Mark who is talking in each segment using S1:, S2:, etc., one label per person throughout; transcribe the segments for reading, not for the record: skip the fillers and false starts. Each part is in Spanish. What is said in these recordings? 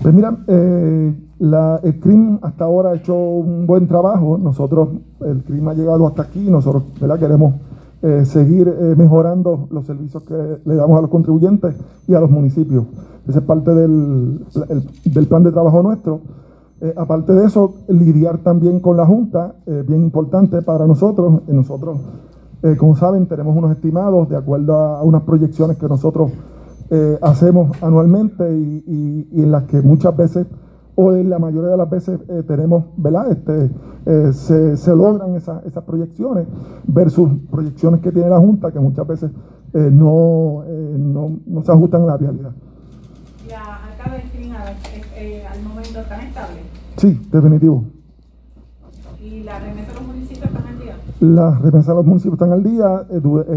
S1: Pues mira, el CRIM hasta ahora ha hecho un buen trabajo. El CRIM ha llegado hasta aquí. Nosotros, ¿verdad?, queremos seguir mejorando los servicios que le damos a los contribuyentes y a los municipios. Esa es parte del plan de trabajo nuestro. Aparte de eso, lidiar también con la Junta, bien importante para nosotros. Como saben, tenemos unos estimados de acuerdo a unas proyecciones que nosotros hacemos anualmente y en las que muchas veces, o en la mayoría de las veces, tenemos, ¿verdad? Se logran esas proyecciones versus proyecciones que tiene la Junta, que muchas veces no se ajustan a la realidad.
S2: ¿La arca del CRIM al momento están estables?
S1: Sí, definitivo.
S2: ¿Y la remesa de los municipios están al día?
S1: Las remesas de los municipios están al día.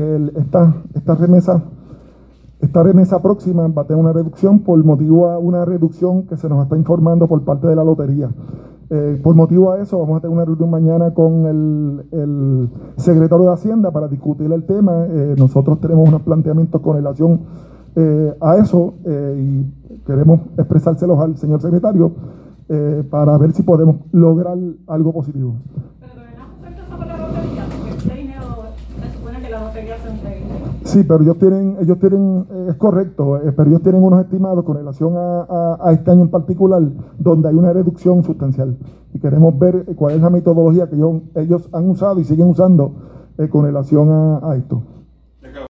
S1: Esta remesa próxima va a tener una reducción por motivo a una reducción que se nos está informando por parte de la lotería. Por motivo a eso, vamos a tener una reunión mañana con el secretario de Hacienda para discutir el tema. Nosotros tenemos unos planteamientos con relación a eso y queremos expresárselos al señor secretario para ver si podemos lograr algo positivo.
S2: Pero no afecta sobre la lotería, porque este dinero se supone que la lotería se entregue.
S1: Sí, pero ellos tienen, es correcto, pero ellos tienen unos estimados con relación a este año en particular, donde hay una reducción sustancial. Y queremos ver cuál es la metodología que ellos han usado y siguen usando con relación a esto.